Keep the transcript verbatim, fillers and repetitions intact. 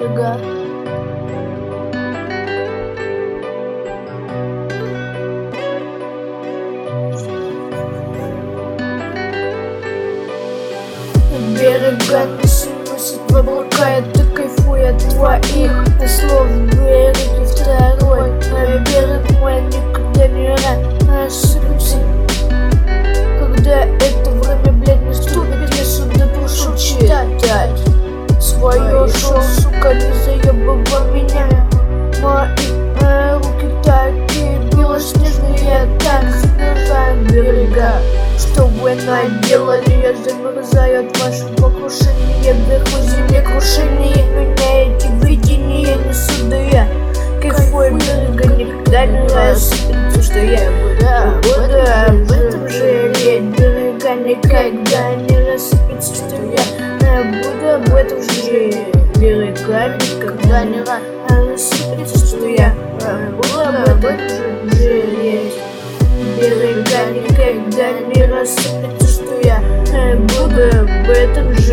берега. Берега носит, носит в облака, это кайфуя от твоих слов. Береги второй, а берег мой никогда не рассыпется. Когда это время, блядь, наступит, я сюда прошу читать свое шоу, сука, не заебывай меня. Мои э, руки такие белоснежные, так снижаю берега. Что вы наделали, я замерзаю от вашего крушения. Вверху земле крушение, меняете видение, не сюда я. Кайфую берега, никогда не рассыпется, что я буду, буду об этом жалеть. Берега никогда не рассыпется, что я буду об этом жалеть. Берега никогда не рассыпется, что я буду об этом жалеть. Берега никогда не рассыпется, что я буду об этом жалеть.